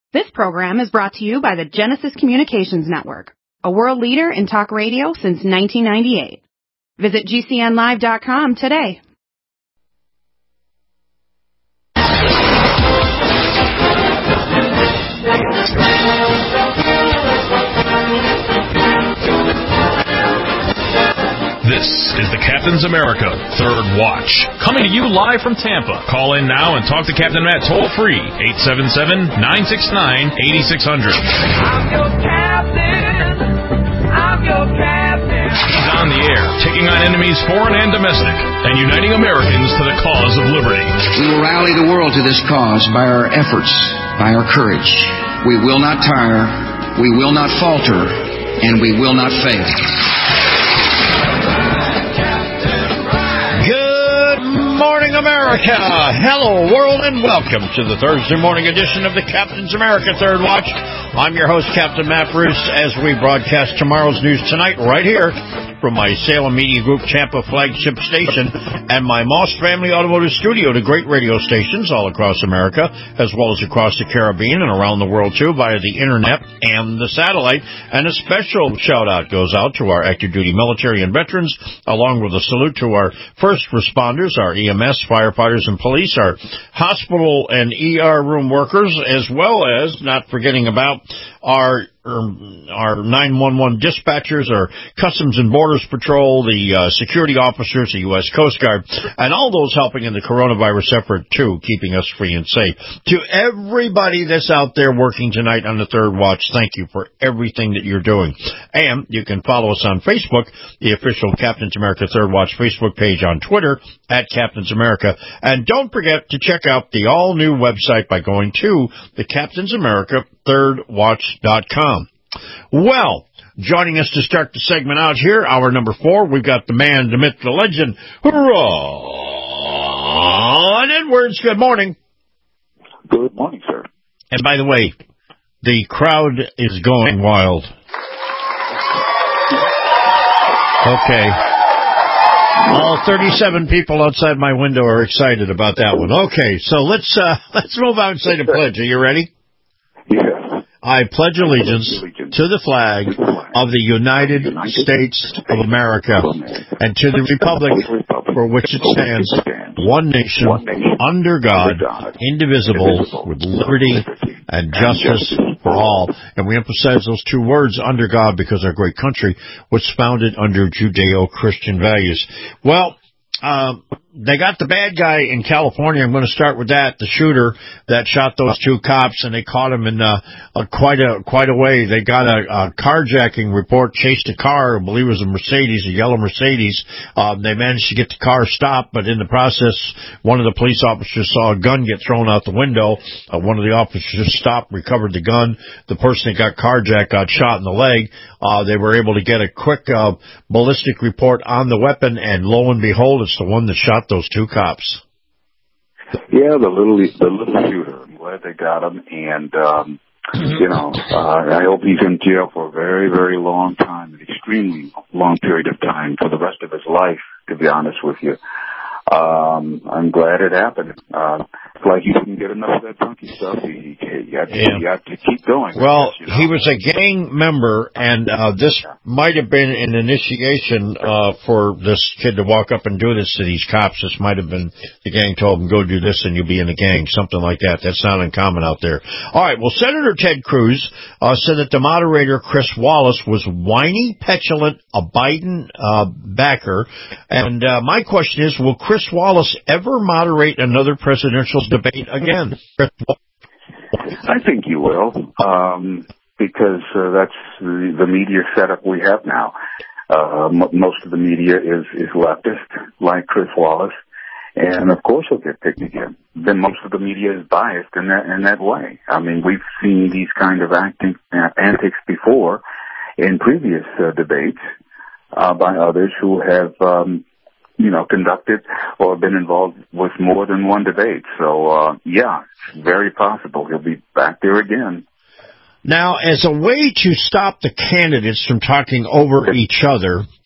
This program is brought to you by the Genesis Communications Network, a world leader in talk radio since 1998. Visit GCNlive.com today. This is the Captain's America Third Watch, coming to you live from Tampa. Call in now and talk to Captain Matt toll-free, 877-969-8600. I'm your captain. I'm your captain. He's on the air, taking on enemies foreign and domestic, and uniting Americans to the cause of liberty. We will rally the world to this cause by our efforts, by our courage. We will not tire, we will not falter, and we will not fail. Morning, America! Hello, world, and welcome to the Thursday morning edition of the Captain's America Third Watch. I'm your host, Captain Matt Bruce, as we broadcast tomorrow's news tonight right here from my Salem Media Group Tampa flagship station and my Moss Family Automotive Studio to great radio stations all across America, as well as across the Caribbean and around the world, too, via the Internet and the satellite. And a special shout-out goes out to our active duty military and veterans, along with a salute to our first responders, our EMS, firefighters, and police, our hospital and ER room workers, as well as, not forgetting about our 911 dispatchers, our Customs and Borders Patrol, the security officers, the U.S. Coast Guard, and all those helping in the coronavirus effort, too, keeping us free and safe. To everybody that's out there working tonight on the Third Watch, thank you for everything that you're doing. And you can follow us on Facebook, the official Captain's America Third Watch Facebook page, on Twitter, at Captain's America. And don't forget to check out the all-new website by going to the Captain's America thirdwatch.com. Well, joining us to start the segment out here, hour number 4, we've got the man, the myth, the legend, Ron Edwards. Good morning. Good morning, sir. And by the way, the crowd is going wild. Okay. All 37 people outside my window are excited about that one. Okay, so let's move on and say the pledge. Are you ready? Yes. I pledge allegiance to the flag of the United States of America and to the republic for which it stands, one nation, under God, indivisible, with liberty and justice for all. And we emphasize those two words, under God, because our great country was founded under Judeo-Christian values. Well, they got the bad guy in California. I'm going to start with that, the shooter that shot those two cops, and they caught him in quite a way. They got a carjacking report, chased a car, I believe it was a Mercedes, a yellow Mercedes. They managed to get the car stopped, but in the process, one of the police officers saw a gun get thrown out the window. One of the officers stopped, recovered the gun. The person that got carjacked got shot in the leg. They were able to get a quick ballistic report on the weapon, and lo and behold, it's the one that shot those two cops. Yeah, the little shooter. I'm glad they got him, and I hope he's in jail for a very, very long time, an extremely long period of time, for the rest of his life, to be honest with you. I'm glad it happened. It's like you didn't get enough of that funky stuff. You got to keep going. Well, he was a gang member, and this might have been an initiation for this kid to walk up and do this to these cops. This might have been the gang told him, go do this and you'll be in the gang, something like that. That's not uncommon out there. All right, well, Senator Ted Cruz said that the moderator, Chris Wallace, was whiny, petulant, a Biden backer. And my question is, will Chris Wallace ever moderate another presidential debate again? I think you will, because that's the media setup we have now. Most of the media is leftist, like Chris Wallace, and of course he'll get picked again. Then most of the media is biased in that way. I mean, we've seen these kind of antics before in previous debates by others who have conducted or been involved with more than one debate. So, it's very possible he'll be back there again. Now, as a way to stop the candidates from talking over each other,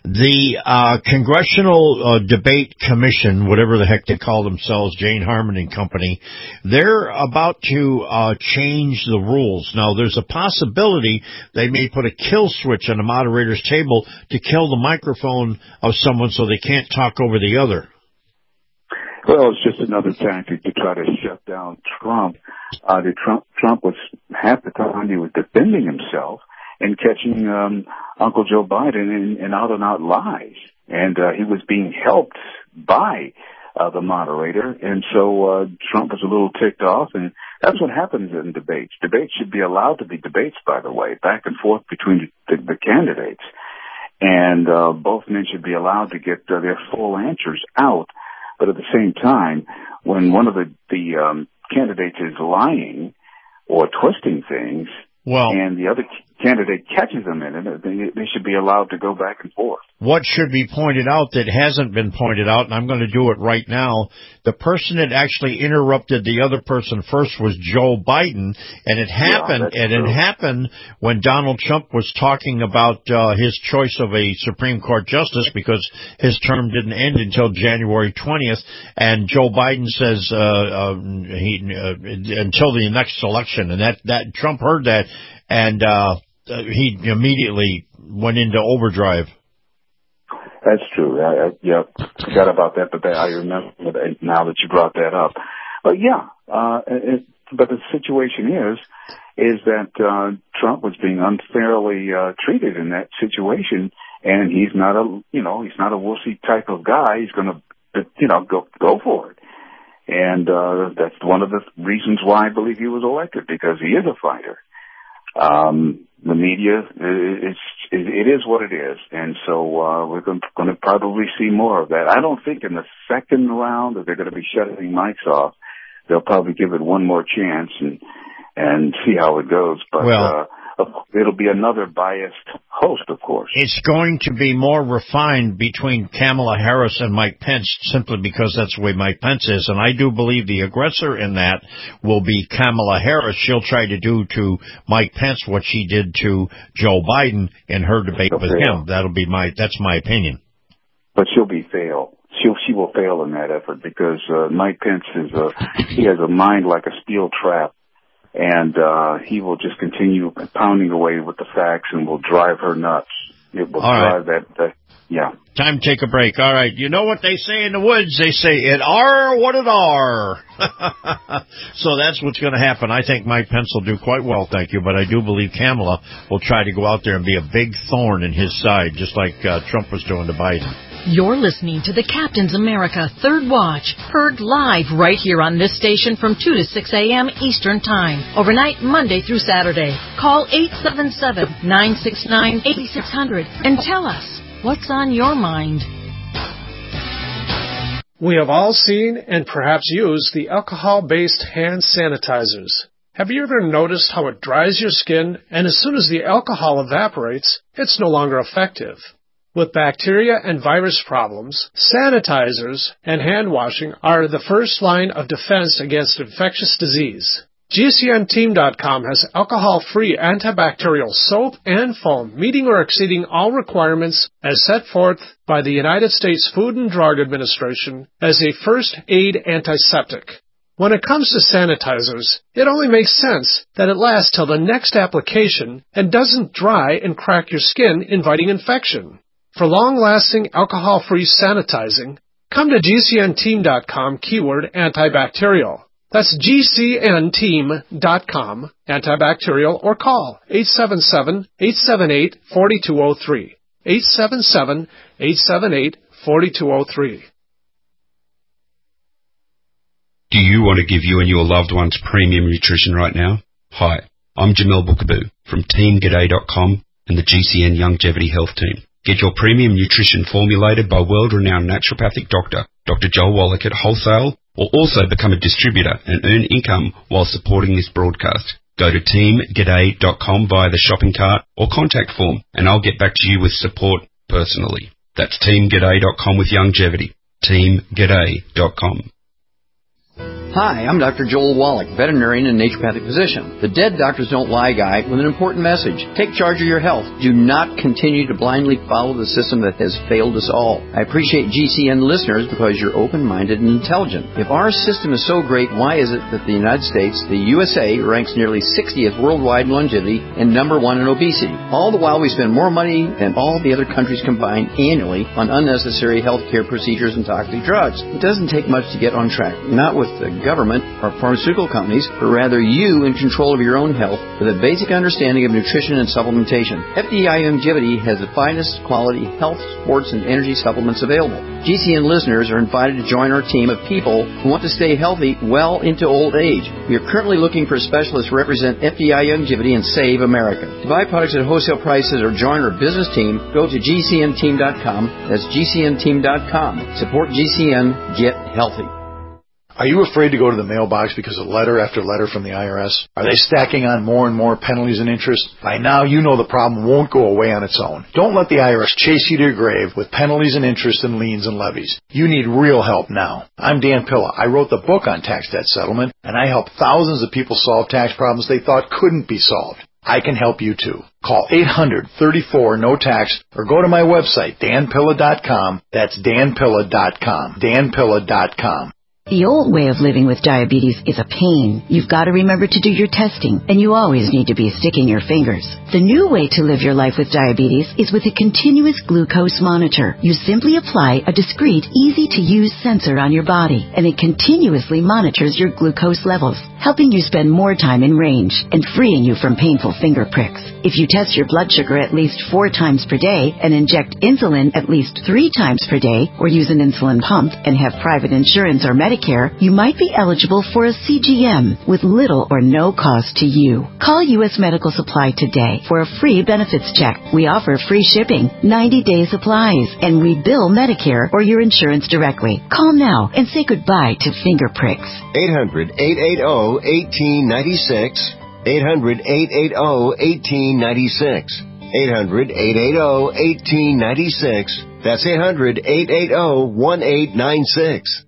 The Congressional Debate Commission, whatever the heck they call themselves, Jane Harman and Company, they're about to change the rules. Now, there's a possibility they may put a kill switch on the moderator's table to kill the microphone of someone so they can't talk over the other. Well, it's just another tactic to try to shut down Trump. Trump was, half the time he was defending himself and catching Uncle Joe Biden in out-and-out lies. And he was being helped by the moderator. And so Trump was a little ticked off. And that's what happens in debates. Debates should be allowed to be debates, by the way, back and forth between the candidates. And both men should be allowed to get their full answers out. But at the same time, when one of the candidates is lying or twisting things, and the other candidate catches them in it, they should be allowed to go back and forth. What should be pointed out that hasn't been pointed out, and I'm going to do it right now, the person that actually interrupted the other person first was Joe Biden, and it happened, it happened when Donald Trump was talking about his choice of a Supreme Court justice because his term didn't end until January 20th, and Joe Biden says until the next election, and that Trump heard that, and he immediately went into overdrive. That's true. I forgot about that, but I remember that now that you brought that up. But but the situation is that Trump was being unfairly treated in that situation, and he's not a wussy type of guy. He's going to go for it, and that's one of the reasons why I believe he was elected, because he is a fighter. The media, it is what it is, and so we're going to probably see more of that. I don't think in the second round that they're going to be shutting mics off. They'll probably give it one more chance and see how it goes. But it'll be another biased host, of course. It's going to be more refined between Kamala Harris and Mike Pence, simply because that's the way Mike Pence is. And I do believe the aggressor in that will be Kamala Harris. She'll try to do to Mike Pence what she did to Joe Biden in her debate with him. That's my opinion. But she'll fail. She will fail in that effort, because Mike Pence he has a mind like a steel trap. And he will just continue pounding away with the facts and will drive her nuts. It will drive that. Time to take a break. All right. You know what they say in the woods? They say, it are what it are. So that's what's going to happen. I think Mike Pence will do quite well, thank you. But I do believe Kamala will try to go out there and be a big thorn in his side, just like Trump was doing to Biden. You're listening to the Captain's America Third Watch, heard live right here on this station from 2 to 6 a.m. Eastern Time, overnight Monday through Saturday. Call 877-969-8600 and tell us what's on your mind. We have all seen and perhaps used the alcohol-based hand sanitizers. Have you ever noticed how it dries your skin, and as soon as the alcohol evaporates, it's no longer effective? With bacteria and virus problems, sanitizers and hand washing are the first line of defense against infectious disease. GCNteam.com has alcohol-free antibacterial soap and foam, meeting or exceeding all requirements as set forth by the United States Food and Drug Administration as a first aid antiseptic. When it comes to sanitizers, it only makes sense that it lasts till the next application and doesn't dry and crack your skin, inviting infection. For long-lasting alcohol-free sanitizing, come to GCNteam.com, keyword antibacterial. That's GCNteam.com, antibacterial, or call 877-878-4203. 877-878-4203. Do you want to give you and your loved ones premium nutrition right now? Hi, I'm Jamel Bookaboo from TeamGaday.com and the GCN Longevity Health Team. Get your premium nutrition formulated by world-renowned naturopathic doctor, Dr. Joel Wallach at wholesale, or also become a distributor and earn income while supporting this broadcast. Go to teamgaday.com via the shopping cart or contact form, and I'll get back to you with support personally. That's teamgaday.com with longevity. teamgaday.com. Hi, I'm Dr. Joel Wallach, veterinarian and naturopathic physician. The Dead Doctors Don't Lie guy with an important message. Take charge of your health. Do not continue to blindly follow the system that has failed us all. I appreciate GCN listeners because you're open-minded and intelligent. If our system is so great, why is it that the United States, the USA, ranks nearly 60th worldwide in longevity and number 1 in obesity? All the while we spend more money than all the other countries combined annually on unnecessary healthcare procedures and toxic drugs. It doesn't take much to get on track. Not with the government or pharmaceutical companies, but rather you in control of your own health with a basic understanding of nutrition and supplementation. FDI Longevity has the finest quality health, sports, and energy supplements available. GCN listeners are invited to join our team of people who want to stay healthy well into old age. We are currently looking for specialists to represent FDI Longevity and Save America. To buy products at wholesale prices or join our business team, go to GCNteam.com. That's GCNteam.com. Support GCN. Get healthy. Are you afraid to go to the mailbox because of letter after letter from the IRS? Are they stacking on more and more penalties and interest? By now, you know the problem won't go away on its own. Don't let the IRS chase you to your grave with penalties and interest and liens and levies. You need real help now. I'm Dan Pilla. I wrote the book on tax debt settlement, and I help thousands of people solve tax problems they thought couldn't be solved. I can help you too. Call 800-34-NO-TAX or go to my website, danpilla.com. That's danpilla.com. danpilla.com. The old way of living with diabetes is a pain. You've got to remember to do your testing, and you always need to be sticking your fingers. The new way to live your life with diabetes is with a continuous glucose monitor. You simply apply a discreet, easy-to-use sensor on your body, and it continuously monitors your glucose levels, helping you spend more time in range and freeing you from painful finger pricks. If you test your blood sugar at least 4 times per day and inject insulin at least 3 times per day, or use an insulin pump and have private insurance or Medicare, you might be eligible for a CGM with little or no cost to you. Call U.S. Medical Supply today for a free benefits check. We offer free shipping, 90-day supplies, and we bill Medicare or your insurance directly. Call now and say goodbye to finger pricks. 800-880-1896. 800-880-1896. 800-880-1896. That's 800-880-1896.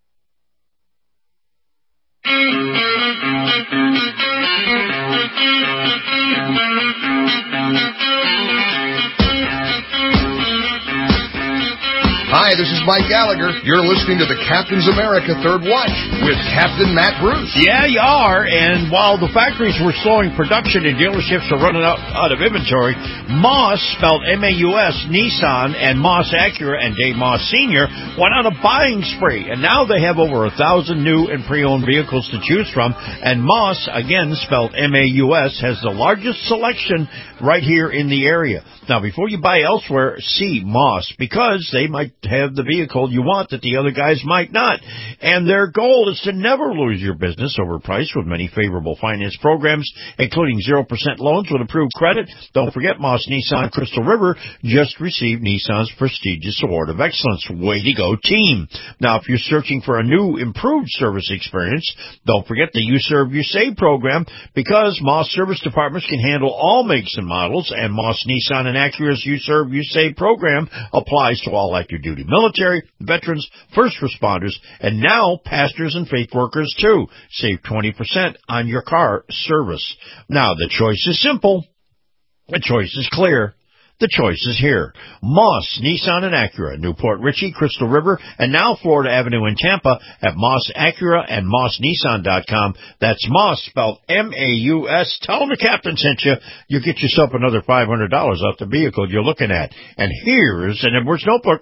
Hi, this is Mike Gallagher. You're listening to the Captain's America Third Watch with Captain Matt Bruce. Yeah, you are. And while the factories were slowing production and dealerships are running out of inventory, Moss, spelled M-A-U-S, Nissan, and Moss Acura and Dave Moss Sr. went on a buying spree. And now they have over 1,000 new and pre-owned vehicles to choose from. And Moss, again spelled M-A-U-S, has the largest selection right here in the area. Now, before you buy elsewhere, see Moss, because they might have the vehicle you want that the other guys might not. And their goal is to never lose your business overpriced with many favorable finance programs, including 0% loans with approved credit. Don't forget, Moss Nissan Crystal River just received Nissan's prestigious Award of Excellence. Way to go, team. Now, if you're searching for a new, improved service experience, don't forget the You Serve, You Save program, because Moss service departments can handle all makes and models, and Moss Nissan and Acura's You Serve, You Save program applies to all active duty military, veterans, first responders, and now pastors and faith workers too. Save 20% on your car service. Now, the choice is simple. The choice is clear. The choice is here. Moss, Nissan and Acura, Newport Richey, Crystal River, and now Florida Avenue in Tampa at Moss Acura and MossNissan.com. That's Moss, spelled M-A-U-S. Tell them the captain sent you. You'll get yourself another $500 off the vehicle you're looking at. And here's an Edwards notebook.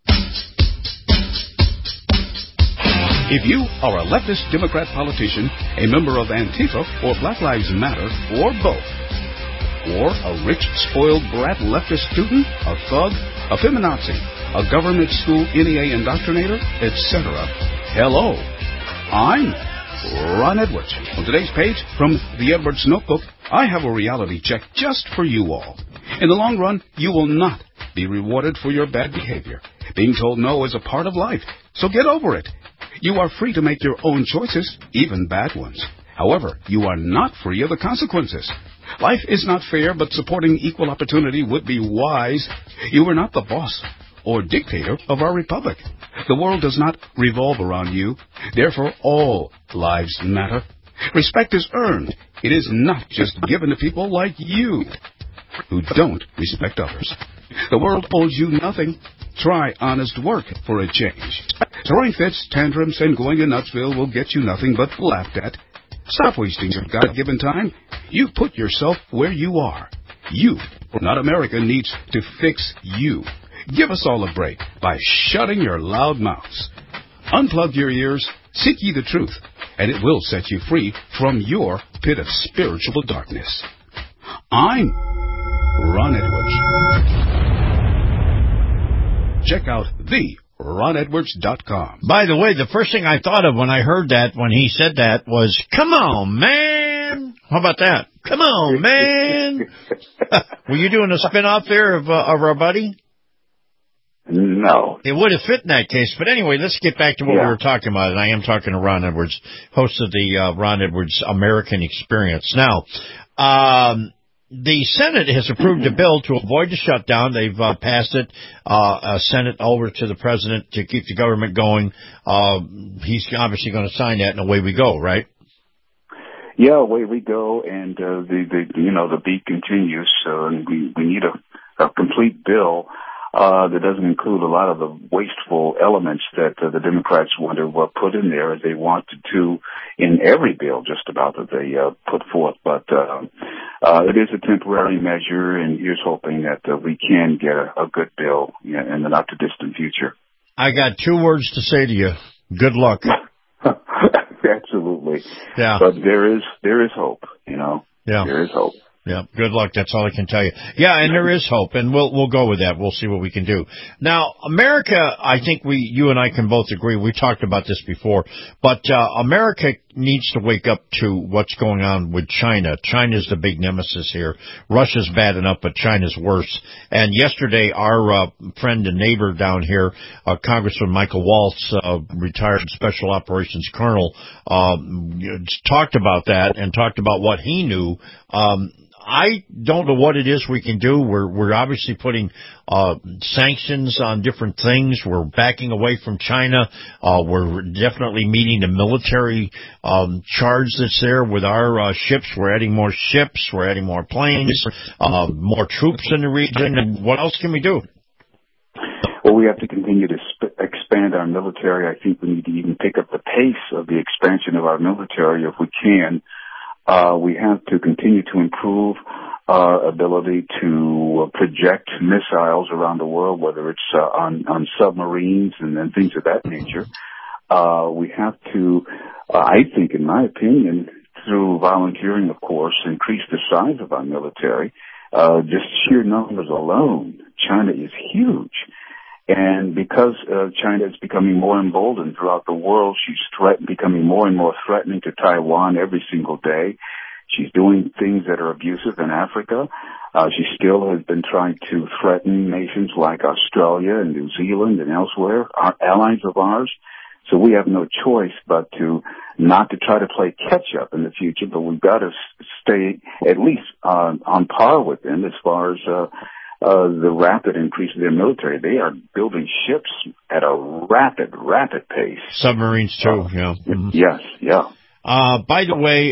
If you are a leftist Democrat politician, a member of Antifa or Black Lives Matter, or both, or a rich, spoiled brat leftist student, a thug, a feminazi, a government school NEA indoctrinator, etc. Hello, I'm Ron Edwards. On today's page from the Edwards Notebook, I have a reality check just for you all. In the long run, you will not be rewarded for your bad behavior. Being told no is a part of life, so get over it. You are free to make your own choices, even bad ones. However, you are not free of the consequences. Life is not fair, but supporting equal opportunity would be wise. You are not the boss or dictator of our republic. The world does not revolve around you. Therefore, all lives matter. Respect is earned. It is not just given to people like you who don't respect others. The world owes you nothing. Try honest work for a change. Throwing fits, tantrums, and going to Nutsville will get you nothing but laughed at. Stop wasting your God-given time. You put yourself where you are. You, not America, needs to fix you. Give us all a break by shutting your loud mouths. Unplug your ears, seek ye the truth, and it will set you free from your pit of spiritual darkness. I'm Ron Edwards. Check out theronedwards.com. By the way, the first thing I thought of when I heard that, when he said that, was, come on, man. How about that? Come on, man. Were you doing a spin-off there of our buddy? No. It would have fit in that case. But anyway, let's get back to what we were talking about. And I am talking to Ron Edwards, host of the Ron Edwards American Experience. Now, the Senate has approved a bill to avoid the shutdown. They've passed it, Senate over to the president to keep the government going. He's obviously going to sign that, and away we go, right? Yeah, away we go, and the beat continues. And we need a complete bill that doesn't include a lot of the wasteful elements that the Democrats want to put in there, as they wanted to in every bill just about that they put forth. But it is a temporary measure, and here's hoping that we can get a good bill in the not-too-distant future. I got 2 words to say to you. Good luck. Absolutely. Yeah. But there is hope, Yeah. There is hope. Yeah, good luck. That's all I can tell you. Yeah, and there is hope, and we'll go with that. We'll see what we can do. Now, America, I think you and I can both agree. We talked about this before, but America needs to wake up to what's going on with China. China's the big nemesis here. Russia's bad enough, but China's worse. And yesterday, our friend and neighbor down here, Congressman Michael Waltz, retired Special Operations Colonel, talked about that and talked about what he knew. I don't know what it is we can do. We're obviously putting sanctions on different things. We're backing away from China. We're definitely meeting the military charge that's there with our ships. We're adding more ships. We're adding more planes, more troops in the region. And what else can we do? Well, we have to continue to expand our military. I think we need to even pick up the pace of the expansion of our military if we can. We have to continue to improve our ability to project missiles around the world, whether it's on submarines and things of that nature. We have to, I think, in my opinion, through volunteering, of course, increase the size of our military. Just sheer numbers alone, China is huge. And because China is becoming more emboldened throughout the world, she's becoming more and more threatening to Taiwan every single day. She's doing things that are abusive in Africa. She still has been trying to threaten nations like Australia and New Zealand and elsewhere, our allies of ours. So we have no choice but not to try to play catch up in the future, but we've got to stay at least on par with them as far as the rapid increase of their military. They are building ships at a rapid pace. Submarines too, yeah. Mm-hmm. Yes, yeah. By the way,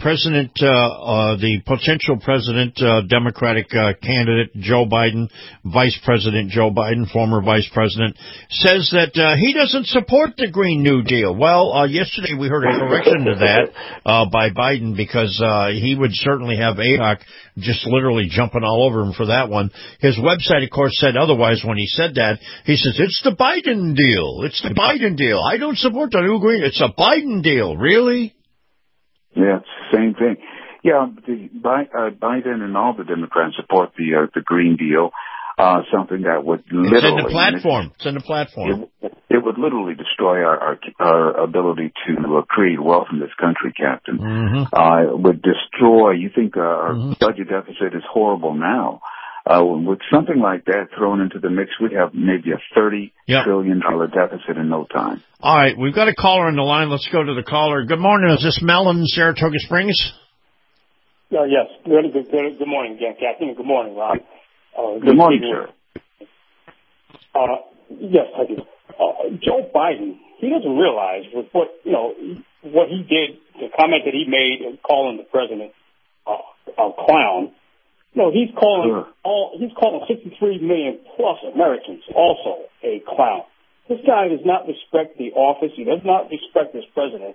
the potential president, Democratic candidate Joe Biden, Vice President Joe Biden, former Vice President, says that he doesn't support the Green New Deal. Well, yesterday we heard a correction to that by Biden, because he would certainly have AIPAC just literally jumping all over him for that one. His website, of course, said otherwise when he said that. He says, it's the Biden deal. It's the Biden deal. I don't support the new Green. It's a Biden deal. Really? Yeah, it's the same thing. Yeah, Biden and all the Democrats support the Green Deal, something that would literally... It's in the platform. It's in the platform. It would literally destroy our ability to create wealth in this country, Captain. Mm-hmm. It would destroy... You think our budget deficit is horrible now. With something like that thrown into the mix, we'd have maybe a $30 trillion deficit in no time. All right, we've got a caller on the line. Let's go to the caller. Good morning. Is this Mel in Saratoga Springs? Yes. Good morning, Captain. Good morning, Ron. Good morning, sir. Yes, I do. Joe Biden, he doesn't realize with what he did, the comment that he made calling the president a clown. He's calling 63 million plus Americans also a clown. This guy does not respect the office. He does not respect his president.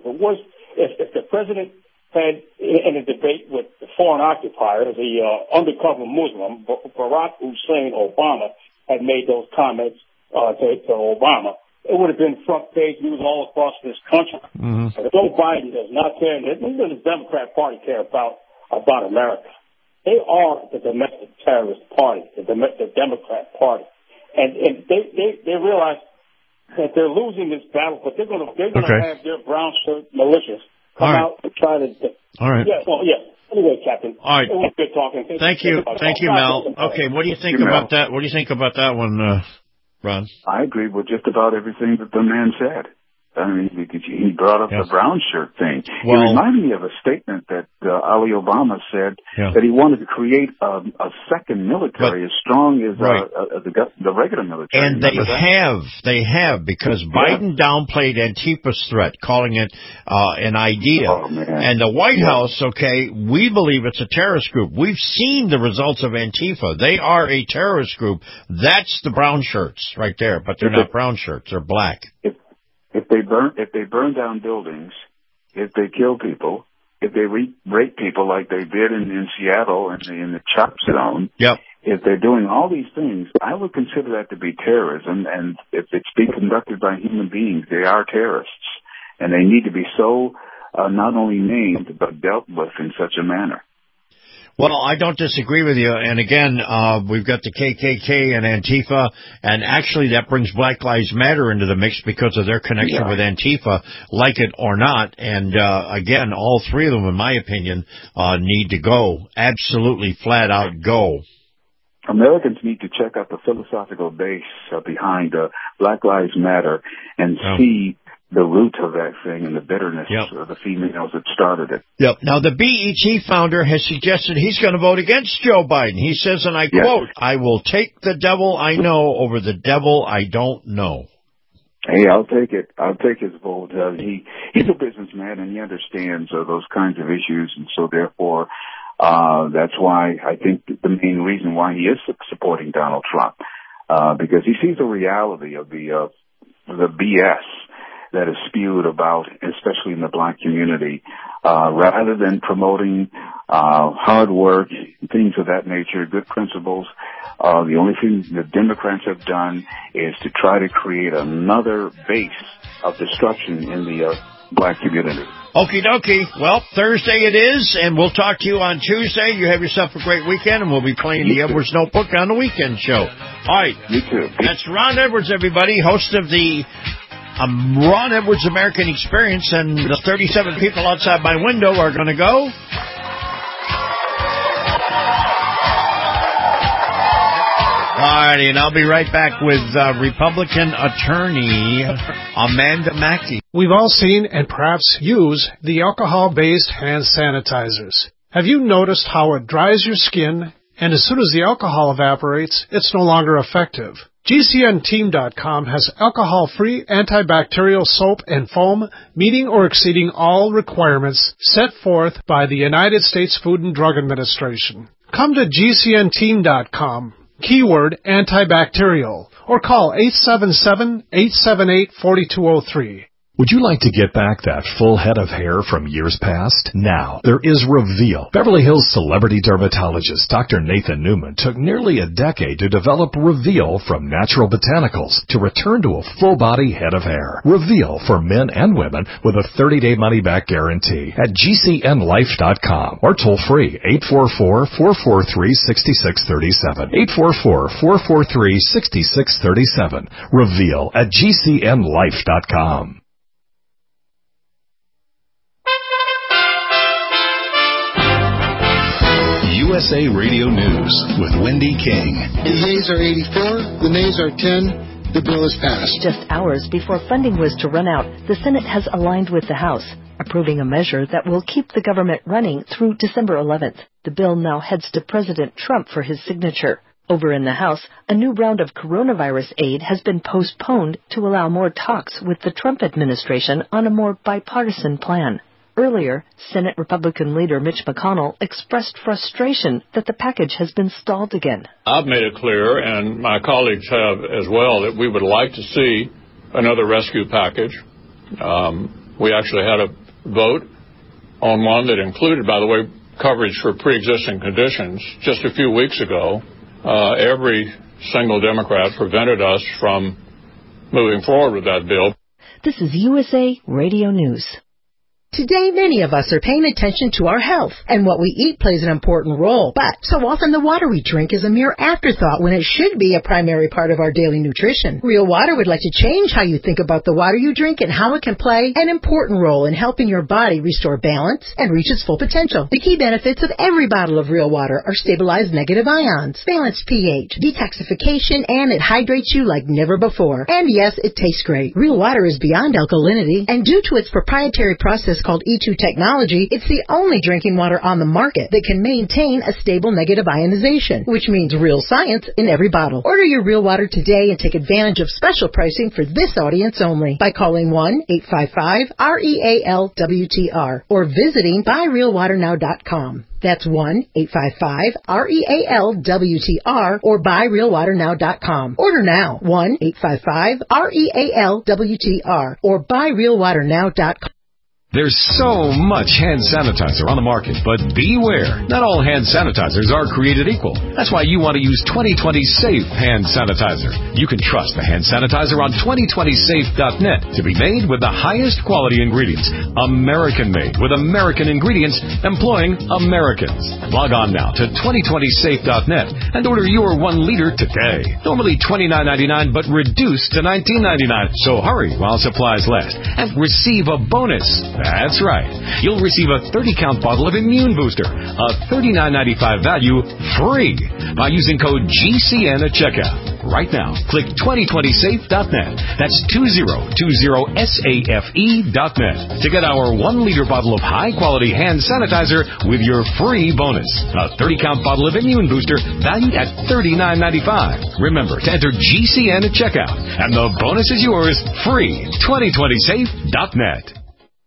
If the president had in a debate with the foreign occupier, the undercover Muslim, Barack Hussein Obama, had made those comments to Obama, it would have been front page news all across this country. Mm-hmm. But Joe Biden does not care. Neither does the Democrat Party care about America. They are the domestic terrorist party, the Democrat Party, and they realize that they're losing this battle, but they're going to have their brown shirt militias come out and try to. All right. Yeah. Well, yeah. Anyway, Captain. All right. It was good talking. Thank you, Mel. Okay. What do you think about that? What do you think about that one, Ron? I agree with just about everything that the man said. I mean, he brought up the brown shirt thing. Well, it reminded me of a statement that Ali Obama said that he wanted to create a second military as strong as the regular military. And they have, because Biden downplayed Antifa's threat, calling it an idea. Oh, and the White House, we believe it's a terrorist group. We've seen the results of Antifa. They are a terrorist group. That's the brown shirts right there, but they're not brown shirts. They're black. If they burn down buildings, if they kill people, if they rape people like they did in Seattle and in the CHOP zone, if they're doing all these things, I would consider that to be terrorism. And if it's being conducted by human beings, they are terrorists, and they need to be so not only named but dealt with in such a manner. Well, I don't disagree with you. And again, we've got the KKK and Antifa, and actually that brings Black Lives Matter into the mix because of their connection with Antifa, like it or not. And again, all three of them, in my opinion, need to go. Absolutely flat out go. Americans need to check out the philosophical base behind Black Lives Matter and see the root of that thing and the bitterness of the females that started it. Now, the BET founder has suggested he's going to vote against Joe Biden. He says, and I quote, "I will take the devil I know over the devil I don't know." Hey, I'll take it. I'll take his vote. He's a businessman, and he understands those kinds of issues, and so therefore that's why I think the main reason why he is supporting Donald Trump, because he sees the reality of the BS that is spewed about, especially in the black community, rather than promoting hard work, things of that nature, good principles. The only thing the Democrats have done is to try to create another base of destruction in the black community. Okie dokie. Well, Thursday it is, and we'll talk to you on Tuesday. You have yourself a great weekend, and we'll be playing the Edwards Notebook on the weekend show. All right. You too. That's Ron Edwards, everybody, host of the Ron Edwards American Experience, and the 37 people outside my window are going to go. Alrighty, and I'll be right back with Republican attorney Amanda Mackey. We've all seen and perhaps use the alcohol-based hand sanitizers. Have you noticed how it dries your skin, and as soon as the alcohol evaporates, it's no longer effective? GCNteam.com has alcohol-free antibacterial soap and foam meeting or exceeding all requirements set forth by the United States Food and Drug Administration. Come to GCNteam.com, keyword antibacterial, or call 877-878-4203. Would you like to get back that full head of hair from years past? Now, there is Reveal. Beverly Hills celebrity dermatologist Dr. Nathan Newman took nearly a decade to develop Reveal from natural botanicals to return to a full-body head of hair. Reveal for men and women with a 30-day money-back guarantee at GCNlife.com or toll free 844-443-6637. 844-443-6637. Reveal at GCNlife.com. USA Radio News with Wendy King. The yeas are 84, the nays are 10. The bill is passed. Just hours before funding was to run out, the Senate has aligned with the House, approving a measure that will keep the government running through December 11th. The bill now heads to President Trump for his signature. Over in the House, a new round of coronavirus aid has been postponed to allow more talks with the Trump administration on a more bipartisan plan. Earlier, Senate Republican leader Mitch McConnell expressed frustration that the package has been stalled again. I've made it clear, and my colleagues have as well, that we would like to see another rescue package. We actually had a vote on one that included, by the way, coverage for pre-existing conditions just a few weeks ago. Every single Democrat prevented us from moving forward with that bill. This is USA Radio News. Today, many of us are paying attention to our health, and what we eat plays an important role. But so often the water we drink is a mere afterthought when it should be a primary part of our daily nutrition. Real Water would like to change how you think about the water you drink and how it can play an important role in helping your body restore balance and reach its full potential. The key benefits of every bottle of Real Water are stabilized negative ions, balanced pH, detoxification, and it hydrates you like never before. And yes, it tastes great. Real Water is beyond alkalinity, and due to its proprietary process called E2 technology, it's the only drinking water on the market that can maintain a stable negative ionization, which means real science in every bottle. Order your Real Water today and take advantage of special pricing for this audience only by calling 1-855-REAL-WTR or visiting buyrealwaternow.com. That's 1-855-REAL-WTR or buyrealwaternow.com. Order now, 1-855-REAL-WTR or buyrealwaternow.com. There's so much hand sanitizer on the market, but beware. Not all hand sanitizers are created equal. That's why you want to use 2020 Safe Hand Sanitizer. You can trust the hand sanitizer on 2020safe.net to be made with the highest quality ingredients. American-made with American ingredients employing Americans. Log on now to 2020safe.net and order your 1 liter today. Normally $29.99, but reduced to $19.99. So hurry while supplies last and receive a bonus. That's right. You'll receive a 30-count bottle of Immune Booster, a $39.95 value, free by using code GCN at checkout. Right now, click 2020safe.net. That's 2020safe.net to get our 1 liter bottle of high-quality hand sanitizer with your free bonus. A 30-count bottle of Immune Booster valued at $39.95. Remember to enter GCN at checkout, and the bonus is yours free. 2020safe.net.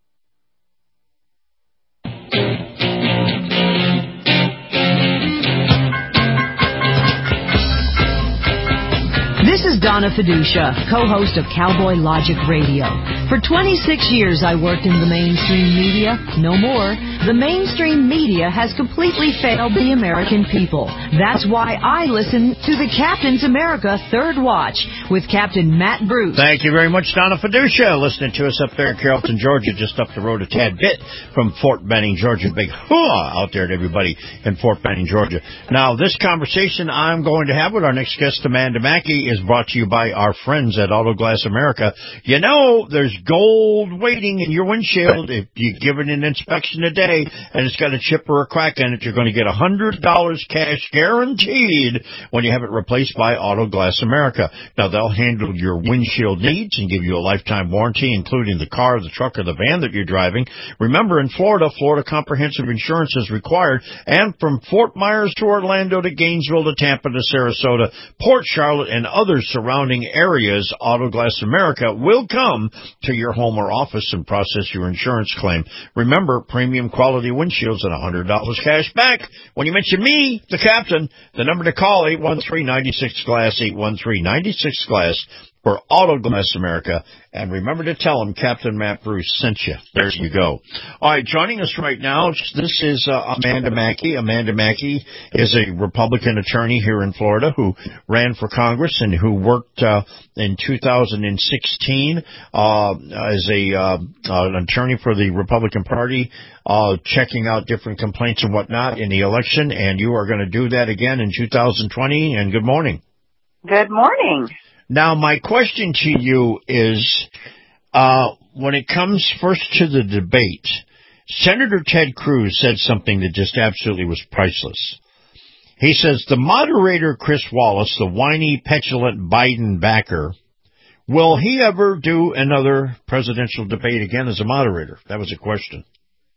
This is Donna Fiducia, co-host of Cowboy Logic Radio. For 26 years I worked in the mainstream media. No more. The mainstream media has completely failed the American people. That's why I listen to the Captain's America Third Watch with Captain Matt Bruce. Thank you very much, Donna Fiducia, listening to us up there in Carrollton, Georgia, just up the road a tad bit from Fort Benning, Georgia. Big hoo-ah out there to everybody in Fort Benning, Georgia. Now, this conversation I'm going to have with our next guest, Amanda Mackey, is brought to you by our friends at Auto Glass America. You know, there's gold waiting in your windshield. If you give it an inspection today and it's got a chip or a crack in it, you're going to get $100 cash guaranteed when you have it replaced by Auto Glass America. Now, they'll handle your windshield needs and give you a lifetime warranty, including the car, the truck, or the van that you're driving. Remember, in Florida comprehensive insurance is required. And from Fort Myers to Orlando to Gainesville to Tampa to Sarasota, Port Charlotte, and other surrounding areas, Auto Glass America will come to your home or office and process your insurance claim. Remember, premium quality windshields and $100 cash back. When you mention me, the captain, the number to call, 813-96-GLASS, 813-96-GLASS. For Auto Glass America. And remember to tell them Captain Matt Bruce sent you. There you go. All right, joining us right now, this is Amanda Mackey. Amanda Mackey is a Republican attorney here in Florida who ran for Congress and who worked in 2016 as an attorney for the Republican Party, checking out different complaints and whatnot in the election. And you are going to do that again in 2020. And good morning. Good morning. Now, my question to you is, when it comes first to the debate, Senator Ted Cruz said something that just absolutely was priceless. He says, the moderator, Chris Wallace, the whiny, petulant Biden backer, will he ever do another presidential debate again as a moderator? That was a question.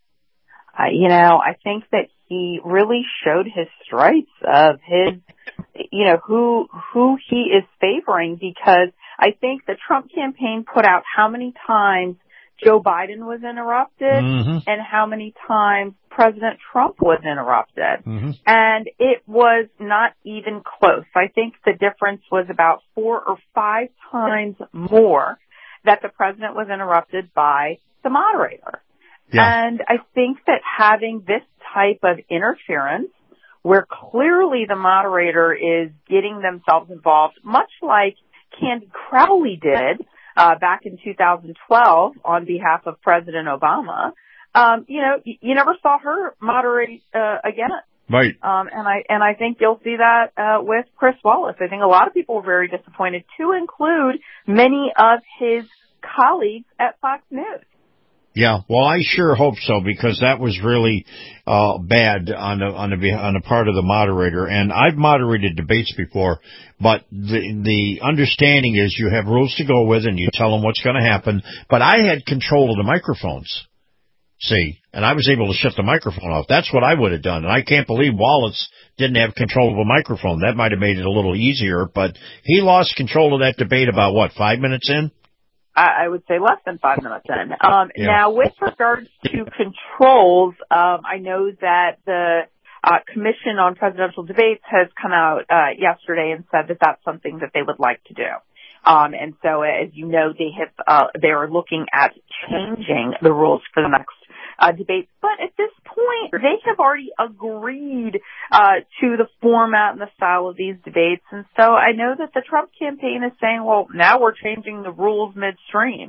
I think that he really showed his strengths of his who he is favoring, because I think the Trump campaign put out how many times Joe Biden was interrupted and how many times President Trump was interrupted. And it was not even close. I think the difference was about 4 or 5 times more that the president was interrupted by the moderator. And I think that having this type of interference, where clearly the moderator is getting themselves involved, much like Candy Crowley did back in 2012 on behalf of President Obama, you never saw her moderate again. Right. And I think you'll see that with Chris Wallace. I think a lot of people were very disappointed, to include many of his colleagues at Fox News. Yeah, well, I sure hope so, because that was really bad on the part of the moderator. And I've moderated debates before, but the understanding is you have rules to go with, and you tell them what's going to happen. But I had control of the microphones, see, and I was able to shut the microphone off. That's what I would have done. And I can't believe Wallace didn't have control of a microphone. That might have made it a little easier, but he lost control of that debate about, 5 minutes in? I would say less than 5 minutes in. Now, with regards to controls, I know that the Commission on Presidential Debates has come out yesterday and said that that's something that they would like to do. And so, as you know, they are looking at changing the rules for the next debates. But at this point, they have already agreed to the format and the style of these debates. And so I know that the Trump campaign is saying, well, now we're changing the rules midstream.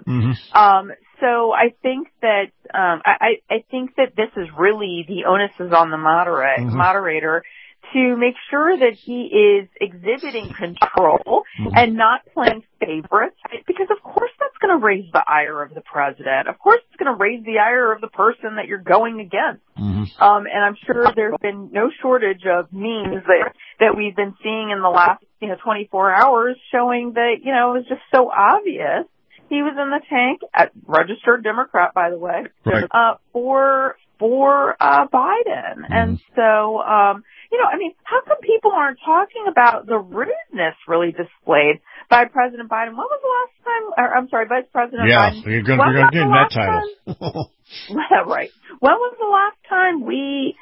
So I think that I think that this is really, the onus is on the moderator to make sure that he is exhibiting control and not playing favorites, because of course that's going to raise the ire of the president. Of course it's going to raise the ire of the person that you're going against. And I'm sure there's been no shortage of memes that we've been seeing in the last 24 hours showing that, it was just so obvious he was in the tank, registered Democrat, by the way, for Biden. And so, how come people aren't talking about the rudeness really displayed by President Biden? When was the last time, Vice President Biden? Yeah, you're going to get that title. Right. When was the last time we,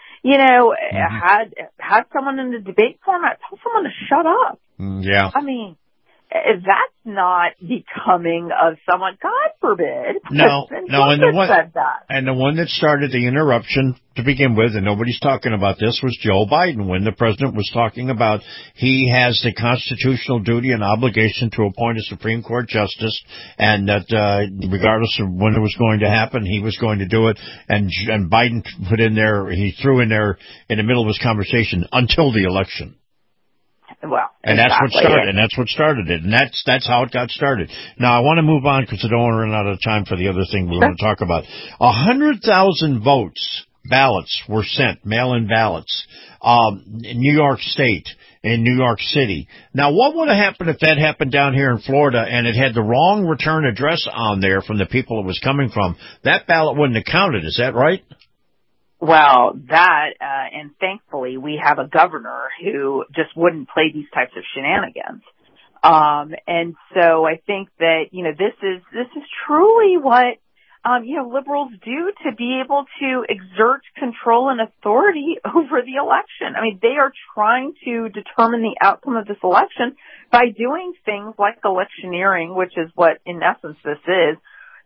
had someone in the debate format tell someone to shut up? Yeah. I mean, that's not becoming of someone, God forbid. No, and the one that started the interruption to begin with, and nobody's talking about this, was Joe Biden, when the president was talking about he has the constitutional duty and obligation to appoint a Supreme Court justice, and that regardless of when it was going to happen, he was going to do it. And Biden threw in there in the middle of his conversation, until the election. Well, and that's what started it, and that's how it got started. Now I want to move on, because I don't want to run out of time for the other thing we want to talk about. 100,000 ballots were sent, mail-in ballots, in New York State, in New York City. Now, what would have happened if that happened down here in Florida and it had the wrong return address on there from the people it was coming from? That ballot wouldn't have counted. Is that right? Well, and thankfully we have a governor who just wouldn't play these types of shenanigans. And so I think that, this is truly what, liberals do to be able to exert control and authority over the election. I mean, they are trying to determine the outcome of this election by doing things like electioneering, which is what, in essence, this is.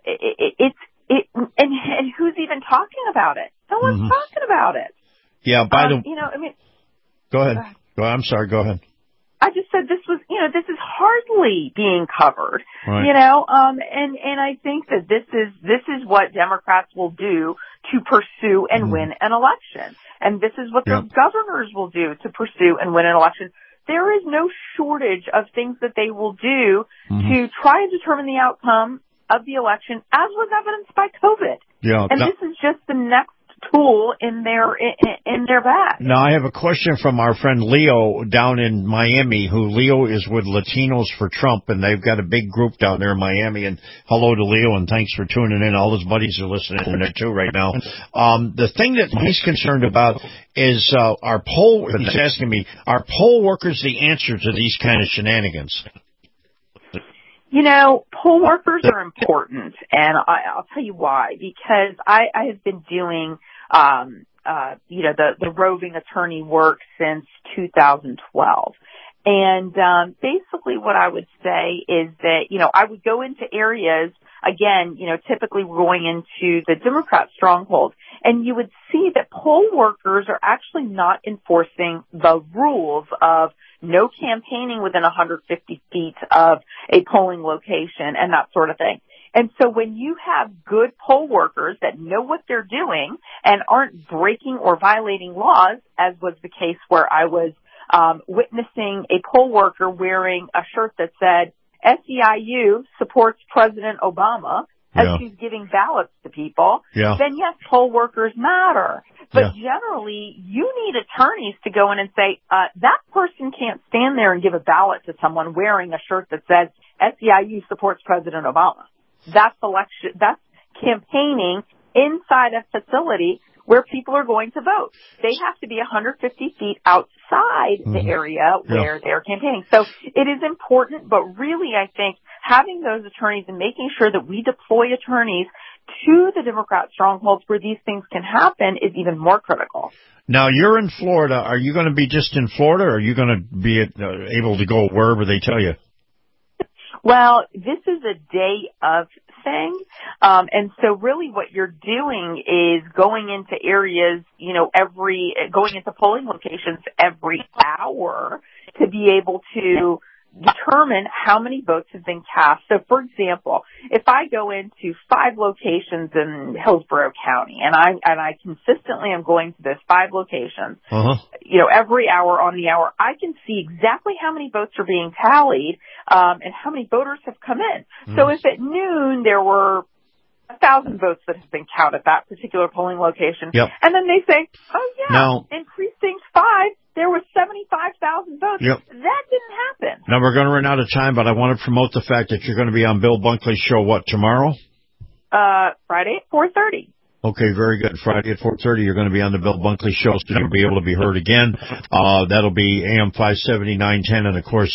And who's even talking about it? No one's talking about it. Yeah, go ahead. I'm sorry, go ahead. I just said this is hardly being covered, right. And I think that this is what Democrats will do to pursue and win an election. And this is what their governors will do to pursue and win an election. There is no shortage of things that they will do to try and determine the outcome of the election, as was evidenced by COVID. Yeah, and this is just the next tool in their bag. Now, I have a question from our friend Leo down in Miami, Leo is with Latinos for Trump, and they've got a big group down there in Miami. And hello to Leo, and thanks for tuning in. All his buddies are listening in there too right now. The thing that he's concerned about is he's asking me, are poll workers the answer to these kind of shenanigans? Poll workers are important, and I'll tell you why. Because I have been doing, the roving attorney work since 2012. And basically what I would say is that, I would go into areas, again, typically going into the Democrat stronghold, and you would see that poll workers are actually not enforcing the rules of no campaigning within 150 feet of a polling location and that sort of thing. And so when you have good poll workers that know what they're doing and aren't breaking or violating laws, as was the case where I was witnessing a poll worker wearing a shirt that said, SEIU supports President Obama, as she's giving ballots to people, then yes, poll workers matter. But generally, you need attorneys to go in and say, that person can't stand there and give a ballot to someone wearing a shirt that says SEIU supports President Obama. That's campaigning inside a facility where people are going to vote. They have to be 150 feet outside the area where they're campaigning. So it is important, but really I think having those attorneys and making sure that we deploy attorneys to the Democrat strongholds where these things can happen is even more critical. Now, you're in Florida. Are you going to be just in Florida, or are you going to be able to go wherever they tell you? Well, this is a day of thing. And so really what you're doing is going into areas, going into polling locations every hour to be able to determine how many votes have been cast. So, for example, if I go into 5 locations in Hillsborough County, and I consistently am going to those 5 locations, every hour on the hour, I can see exactly how many votes are being tallied, and how many voters have come in. So if at noon there were 1,000 votes that have been counted at that particular polling location, and then they say, in precinct 5, there were 75,000 votes. That didn't happen. Now, we're going to run out of time, but I want to promote the fact that you're going to be on Bill Bunkley's show, tomorrow? Friday at 4:30. Okay, very good. Friday at 4:30, you're going to be on the Bill Bunkley show, so you'll be able to be heard again. That'll be AM 570, 910, and of course,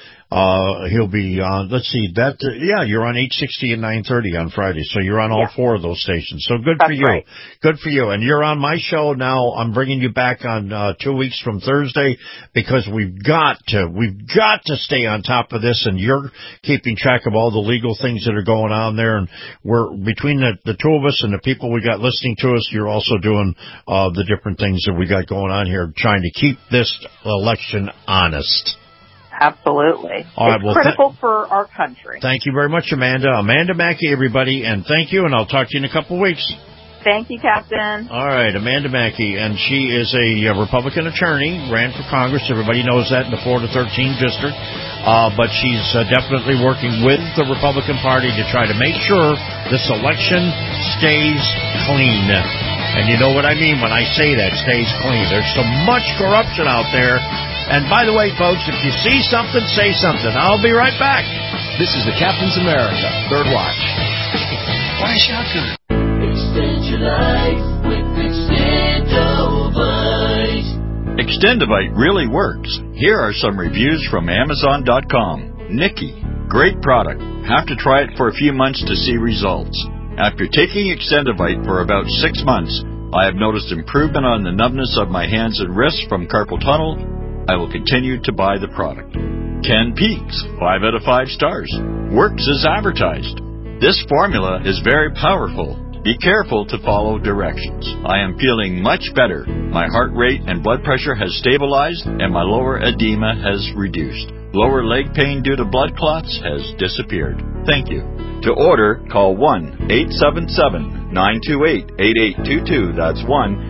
he'll be on, you're on 860 and 930 on Friday, so you're on all 4 of those stations. So good for you. Right. Good for you. And you're on my show now. I'm bringing you back on 2 weeks from Thursday because we've got to stay on top of this, and you're keeping track of all the legal things that are going on there, and we're between the two of us and the people we got listening to us, you're also doing the different things that we got going on here, trying to keep this election honest. Absolutely. It's critical for our country. Thank you very much, Amanda. Amanda Mackey, everybody, and thank you, and I'll talk to you in a couple of weeks. Thank you, Captain. All right, Amanda Mackey, and she is a Republican attorney, ran for Congress. Everybody knows that in the Florida 13th District. But she's definitely working with the Republican Party to try to make sure this election stays clean. And you know what I mean when I say that, stays clean. There's so much corruption out there. And by the way, folks, if you see something, say something. I'll be right back. This is the Captain's America Third Watch. Why shotgun? Extend your life with Extendovite. Extendovite really works. Here are some reviews from Amazon.com. Nikki, great product. Have to try it for a few months to see results. After taking Extendovite for about 6 months, I have noticed improvement on the numbness of my hands and wrists from carpal tunnel. I will continue to buy the product. Ken Peaks, 5 out of 5 stars. Works as advertised. This formula is very powerful. Be careful to follow directions. I am feeling much better. My heart rate and blood pressure has stabilized, and my lower edema has reduced. Lower leg pain due to blood clots has disappeared. Thank you. To order, call 1-877-928-8822. That's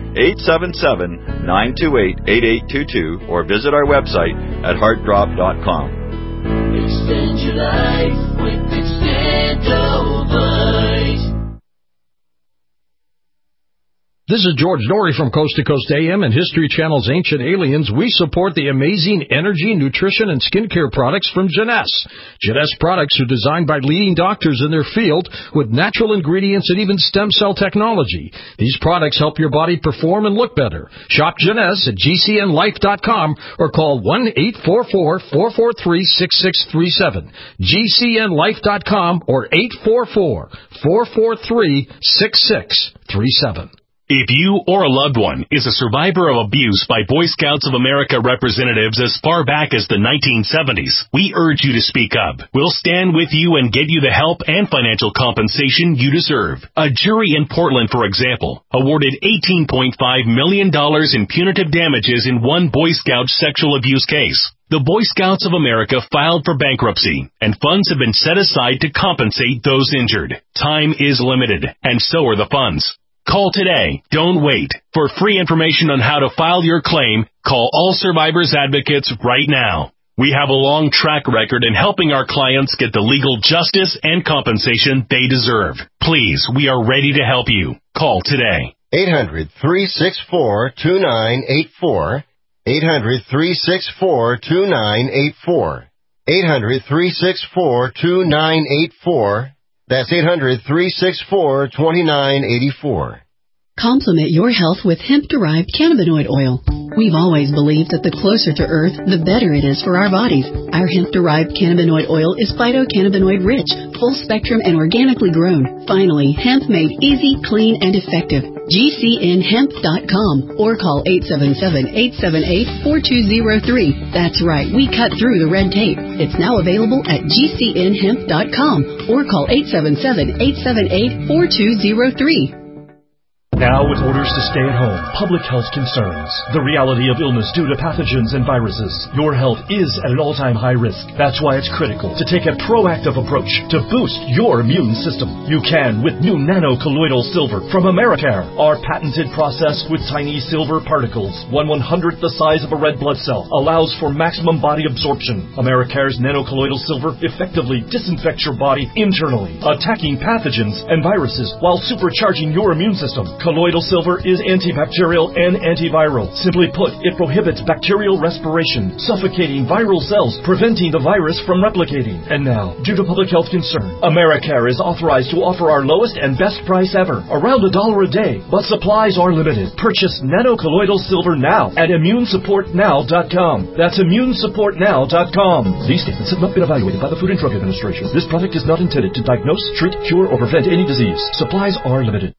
1-877-928-8822. Or visit our website at heartdrop.com. Extend your life with Extendovite. This is George Dory from Coast to Coast AM and History Channel's Ancient Aliens. We support the amazing energy, nutrition, and skincare products from Jeunesse. Jeunesse products are designed by leading doctors in their field with natural ingredients and even stem cell technology. These products help your body perform and look better. Shop Jeunesse at GCNlife.com or call 1-844-443-6637. GCNlife.com or 844-443-6637. If you or a loved one is a survivor of abuse by Boy Scouts of America representatives as far back as the 1970s, we urge you to speak up. We'll stand with you and get you the help and financial compensation you deserve. A jury in Portland, for example, awarded $18.5 million in punitive damages in one Boy Scout sexual abuse case. The Boy Scouts of America filed for bankruptcy, and funds have been set aside to compensate those injured. Time is limited, and so are the funds. Call today. Don't wait. For free information on how to file your claim, call All Survivors Advocates right now. We have a long track record in helping our clients get the legal justice and compensation they deserve. Please, we are ready to help you. Call today. 800-364-2984. 800-364-2984. 800-364-2984. That's 800-364-2984. Complement your health with hemp-derived cannabinoid oil. We've always believed that the closer to Earth, the better it is for our bodies. Our hemp-derived cannabinoid oil is phytocannabinoid-rich, full-spectrum, and organically grown. Finally, hemp made easy, clean, and effective. GCNhemp.com or call 877-878-4203. That's right, we cut through the red tape. It's now available at GCNhemp.com or call 877-878-4203. Now with orders to stay at home, public health concerns, the reality of illness due to pathogens and viruses, your health is at an all-time high risk. That's why it's critical to take a proactive approach to boost your immune system. You can with new nano-colloidal silver from Americare. Our patented process with tiny silver particles, 1/100th the size of a red blood cell, allows for maximum body absorption. Americare's nano-colloidal silver effectively disinfects your body internally, attacking pathogens and viruses while supercharging your immune system. Colloidal silver is antibacterial and antiviral. Simply put, it prohibits bacterial respiration, suffocating viral cells, preventing the virus from replicating. And now, due to public health concern, Americare is authorized to offer our lowest and best price ever, around $1 a day. But supplies are limited. Purchase nano-colloidal silver now at immunesupportnow.com. That's immunesupportnow.com. These statements have not been evaluated by the Food and Drug Administration. This product is not intended to diagnose, treat, cure, or prevent any disease. Supplies are limited.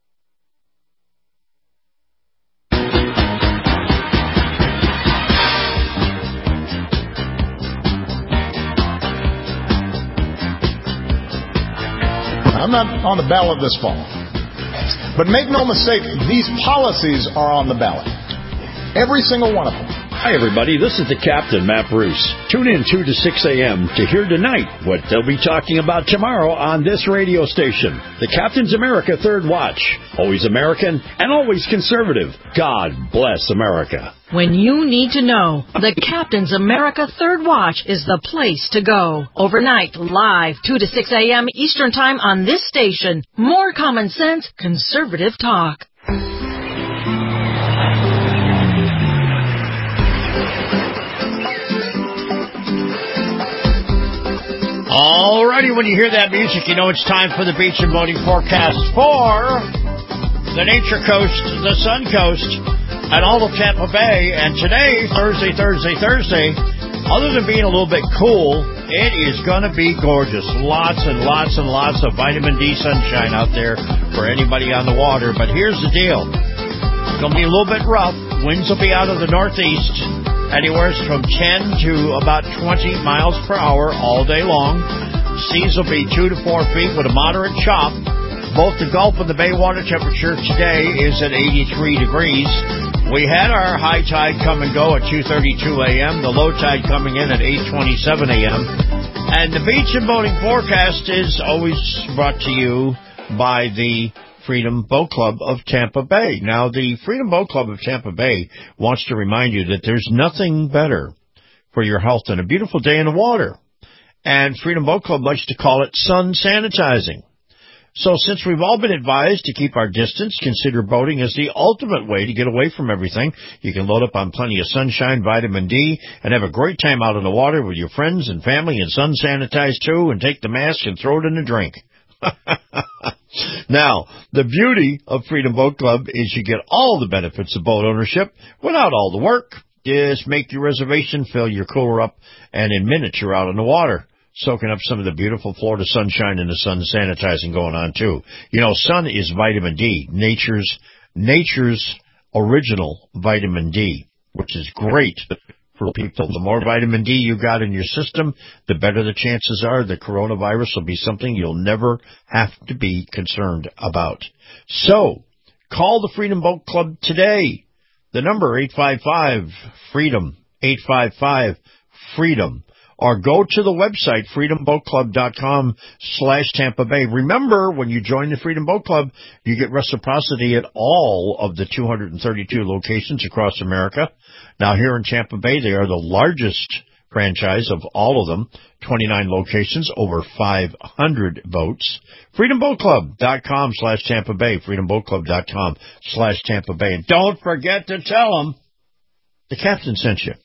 I'm not on the ballot this fall. But make no mistake, these policies are on the ballot. Every single one of them. Hi, everybody. This is the Captain, Matt Bruce. Tune in 2 to 6 a.m. to hear tonight what they'll be talking about tomorrow on this radio station. The Captain's America Third Watch. Always American and always conservative. God bless America. When you need to know, the Captain's America Third Watch is the place to go. Overnight, live, 2 to 6 a.m. Eastern Time on this station. More common sense, conservative talk. Alrighty, when you hear that music, you know it's time for the beach and boating forecast for the Nature Coast, the Sun Coast, and all of Tampa Bay. And today, Thursday, other than being a little bit cool, it is going to be gorgeous. Lots and lots and lots of vitamin D sunshine out there for anybody on the water. But here's the deal. It's going to be a little bit rough. Winds will be out of the northeast, anywhere from 10 to about 20 miles per hour all day long. Seas will be 2 to 4 feet with a moderate chop. Both the Gulf and the Bay water temperature today is at 83 degrees. We had our high tide come and go at 2:32 a.m., the low tide coming in at 8:27 a.m. And the beach and boating forecast is always brought to you by the Freedom Boat Club of Tampa Bay. Now, the Freedom Boat Club of Tampa Bay wants to remind you that there's nothing better for your health than a beautiful day in the water. And Freedom Boat Club likes to call it sun sanitizing. So since we've all been advised to keep our distance, consider boating as the ultimate way to get away from everything. You can load up on plenty of sunshine, vitamin D, and have a great time out on the water with your friends and family, and sun sanitize too, and take the mask and throw it in a drink. Now, the beauty of Freedom Boat Club is you get all the benefits of boat ownership without all the work. Just make your reservation, fill your cooler up, and in minutes you're out on the water, soaking up some of the beautiful Florida sunshine and the sun sanitizing going on too. You know, sun is vitamin D, nature's original vitamin D, which is great for people. The more vitamin D you got in your system, the better the chances are that coronavirus will be something you'll never have to be concerned about. So, call the Freedom Boat Club today. The number 855-FREEDOM, 855-FREEDOM. Or go to the website, freedomboatclub.com/Tampa Bay. Remember, when you join the Freedom Boat Club, you get reciprocity at all of the 232 locations across America. Now, here in Tampa Bay, they are the largest franchise of all of them, 29 locations, over 500 boats. FreedomBoatClub.com/Tampa Bay, FreedomBoatClub.com/Tampa Bay. And don't forget to tell them the captain sent you.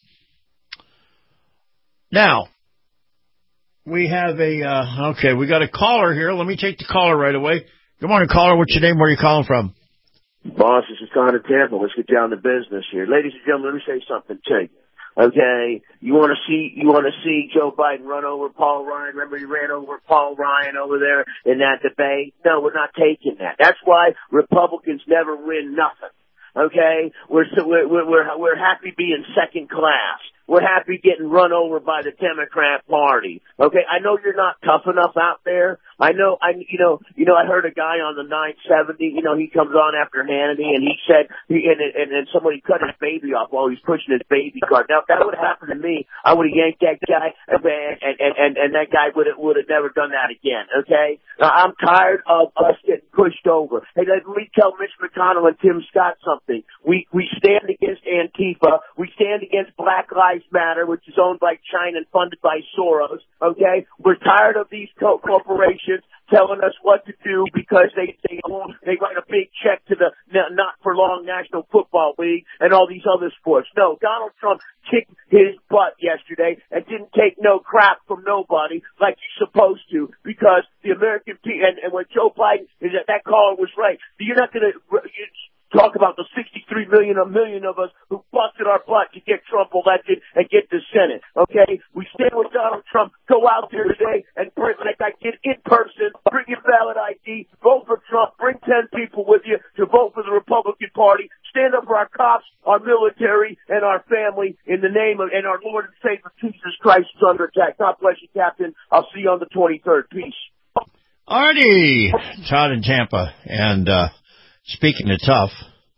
Now, we have we got a caller here. Let me take the caller right away. Good morning, caller. What's your name? Where are you calling from? Boss, this is Todd in Tampa. Let's get down to business here. Ladies and gentlemen, let me say something to you. Okay, you want to see Joe Biden run over Paul Ryan? Remember he ran over Paul Ryan over there in that debate? No, we're not taking that. That's why Republicans never win nothing. Okay, we're happy being second class. We're happy getting run over by the Democrat Party. Okay, I know you're not tough enough out there. I heard a guy on the 970, he comes on after Hannity and he said, and somebody cut his baby off while he's pushing his baby cart. Now, if that would have happened to me, I would have yanked that guy, and that guy would have never done that again, okay? Now, I'm tired of us getting pushed over. Hey, let me tell Mitch McConnell and Tim Scott something. We stand against Antifa. We stand against Black Lives Matter, which is owned by China and funded by Soros, okay? We're tired of these corporations telling us what to do because they write a big check to the not-for-long National Football League and all these other sports. No, Donald Trump kicked his butt yesterday and didn't take no crap from nobody like he's supposed to because the American people, and when Joe Biden, that caller was right. You're not going to talk about the 63 million, a million of us who busted our butt to get Trump elected and get the Senate, okay? We stand with Donald Trump. Go out there today and bring, like I did in person, bring your valid ID, vote for Trump, bring 10 people with you to vote for the Republican Party, stand up for our cops, our military, and our family in the name of, and our Lord and Savior Jesus Christ is under attack. God bless you, Captain. I'll see you on the 23rd. Peace. Artie, Todd in Tampa, and speaking of tough,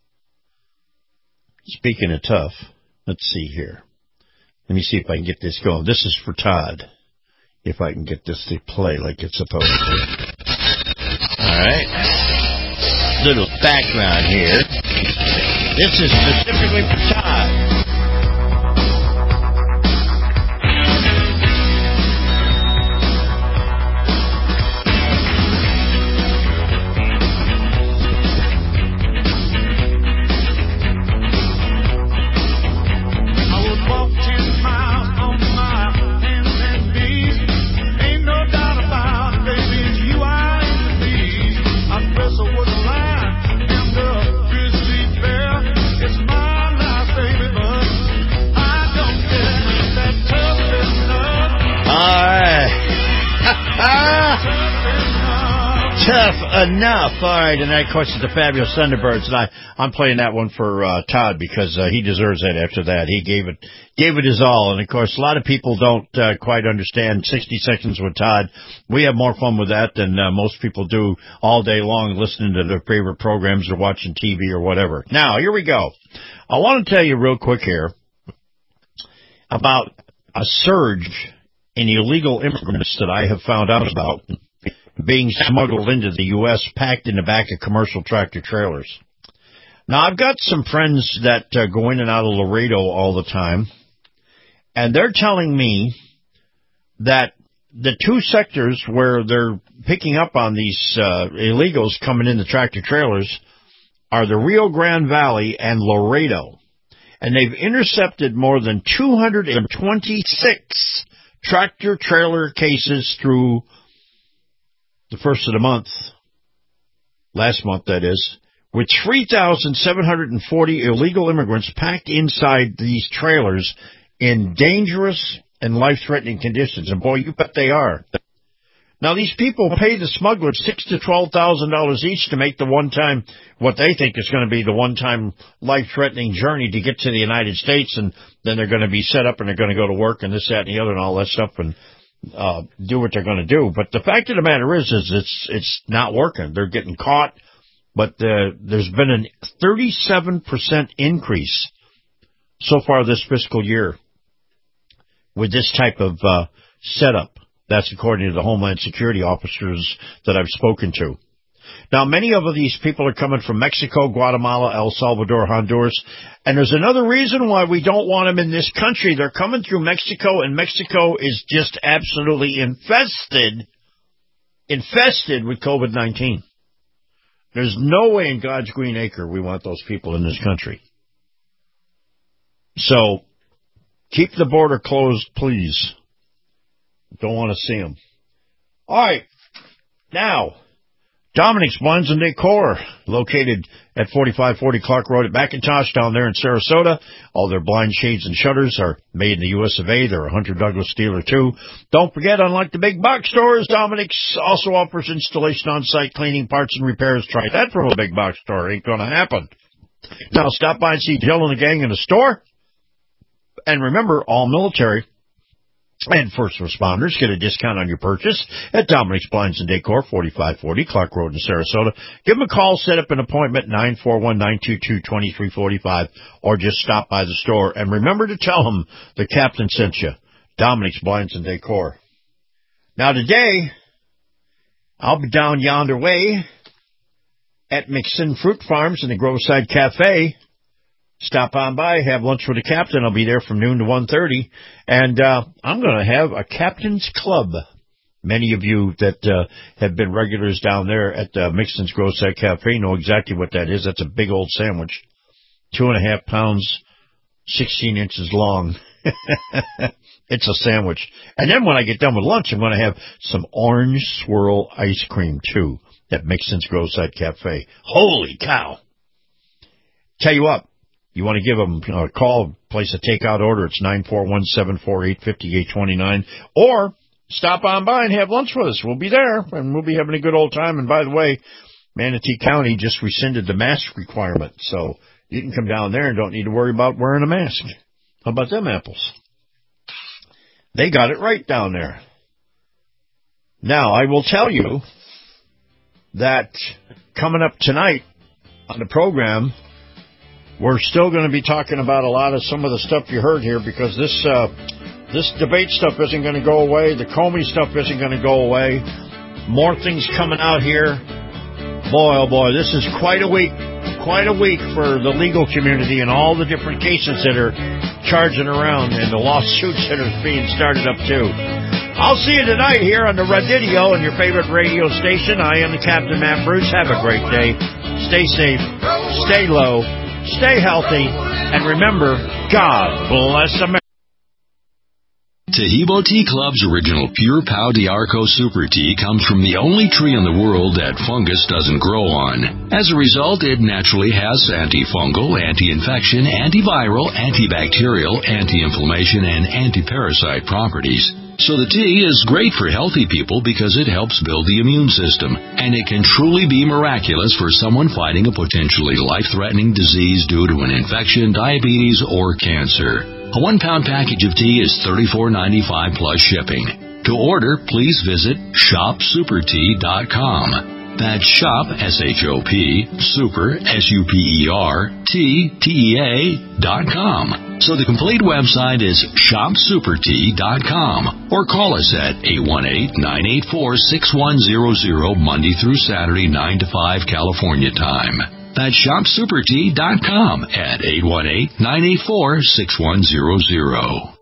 let's see here. Let me see if I can get this going. This is for Todd, if I can get this to play like it's supposed to. All right. Little background here. This is specifically for Todd. Tough enough. All right, and that, of course, is the Fabulous Thunderbirds, and I'm playing that one for Todd because he deserves that after that. He gave it his all, and, of course, a lot of people don't quite understand 60 Seconds with Todd. We have more fun with that than most people do all day long listening to their favorite programs or watching TV or whatever. Now, here we go. I want to tell you real quick here about a surge in illegal immigrants that I have found out about being smuggled into the U.S., packed in the back of commercial tractor trailers. Now, I've got some friends that go in and out of Laredo all the time, and they're telling me that the two sectors where they're picking up on these illegals coming in the tractor trailers are the Rio Grande Valley and Laredo. And they've intercepted more than 226 tractor-trailer cases through the first of the month, last month that is, with 3,740 illegal immigrants packed inside these trailers in dangerous and life-threatening conditions. And boy, you bet they are. Now, these people pay the smugglers $6,000 to $12,000 each to make the one-time, what they think is going to be the one-time life-threatening journey to get to the United States, and then they're going to be set up and they're going to go to work and this, that, and the other and all that stuff and do what they're going to do. But the fact of the matter is it's not working. They're getting caught, but there's been a 37% increase so far this fiscal year with this type of setup. That's according to the Homeland Security officers that I've spoken to. Now, many of these people are coming from Mexico, Guatemala, El Salvador, Honduras, and there's another reason why we don't want them in this country. They're coming through Mexico, and Mexico is just absolutely infested with COVID-19. There's no way in God's green acre we want those people in this country. So, keep the border closed, please. Don't want to see them. All right. Now, Dominic's Blinds and Decor, located at 4540 Clark Road at McIntosh down there in Sarasota. All their blind shades and shutters are made in the U.S. of A. They're a Hunter Douglas dealer, too. Don't forget, unlike the big box stores, Dominic's also offers installation on-site cleaning, parts, and repairs. Try that from a big box store. Ain't going to happen. Now, stop by and see Jill and the gang in the store. And remember, all military and first responders get a discount on your purchase at Dominic's Blinds and Decor, 4540 Clark Road in Sarasota. Give them a call, set up an appointment, 941-922-2345, or just stop by the store. And remember to tell them the captain sent you, Dominic's Blinds and Decor. Now today, I'll be down yonder way at Mixon Fruit Farms in the Groveside Cafe. Stop on by, have lunch with the captain. I'll be there from noon to 1:30, and I'm going to have a captain's club. Many of you that have been regulars down there at Mixon's Groveside Cafe know exactly what that is. That's a big old sandwich, 2.5 pounds, 16 inches long. It's a sandwich. And then when I get done with lunch, I'm going to have some orange swirl ice cream, too, at Mixon's Groveside Cafe. Holy cow. Tell you what. You want to give them a call, place a takeout order. It's 941-748-5829. Or stop on by and have lunch with us. We'll be there, and we'll be having a good old time. And by the way, Manatee County just rescinded the mask requirement. So you can come down there and don't need to worry about wearing a mask. How about them apples? They got it right down there. Now, I will tell you that coming up tonight on the program, we're still going to be talking about some of the stuff you heard here, because this debate stuff isn't going to go away. The Comey stuff isn't going to go away. More things coming out here. Boy, oh boy, this is quite a week for the legal community and all the different cases that are charging around and the lawsuits that are being started up too. I'll see you tonight here on the Radio and your favorite radio station. I am the Captain Matt Bruce. Have a great day. Stay safe. Stay low. Stay healthy, and remember, God bless America. Taheebo Tea Club's original Pure Pau d'Arco Super Tea comes from the only tree in the world that fungus doesn't grow on. As a result, it naturally has antifungal, anti-infection, antiviral, antibacterial, anti-inflammation, and anti-parasite properties. So the tea is great for healthy people because it helps build the immune system, and it can truly be miraculous for someone fighting a potentially life-threatening disease due to an infection, diabetes, or cancer. A 1-pound package of tea is $34.95 plus shipping. To order, please visit shopsupertea.com. That's shop, S-H-O-P, super, S-U-P-E-R-T-T-E-A.com. So the complete website is shopsupertea.com, or call us at 818-984-6100 Monday through Saturday, 9 to 5 California time. That's shopsupertea.com at 818-984-6100.